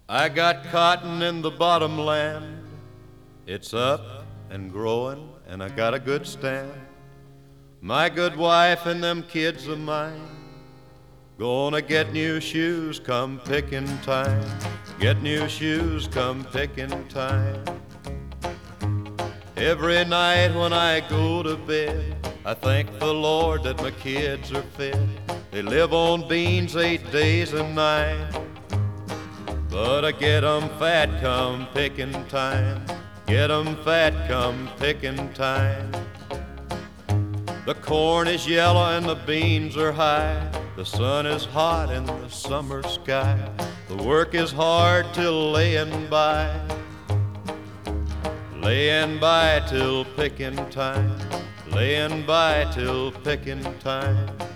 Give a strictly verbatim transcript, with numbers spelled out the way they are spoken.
I got cotton in the bottomland. It's up and growing, and I got a good stand. My good wife and them kids of mine gonna get new shoes come picking time. Get new shoes come picking time. Every night when I go to bed, I thank the Lord that my kids are fed. They live on beans eight days a night, but I get 'em fat come picking time. Get 'em fat come picking time. The corn is yellow and the beans are high. The sun is hot in the summer sky. The work is hard till laying by. Laying by till picking time. Laying by till picking time.